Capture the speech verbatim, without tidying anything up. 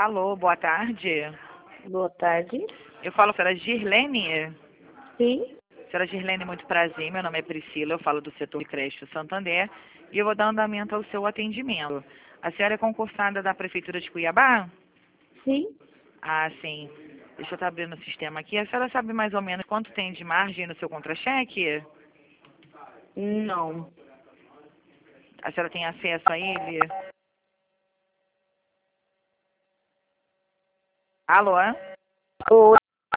Alô, boa tarde. Boa tarde. Eu falo, senhora Girlene? Sim. Senhora Girlene, muito prazer. Meu nome é Priscila, eu falo do setor de crédito Santander e eu vou dar andamento ao seu atendimento. A senhora é concursada da Prefeitura de Cuiabá? Sim. Ah, sim. Deixa eu estar abrindo o sistema aqui. A senhora sabe mais ou menos quanto tem de margem no seu contra-cheque? Não. A senhora tem acesso a ele? Alô? Oi.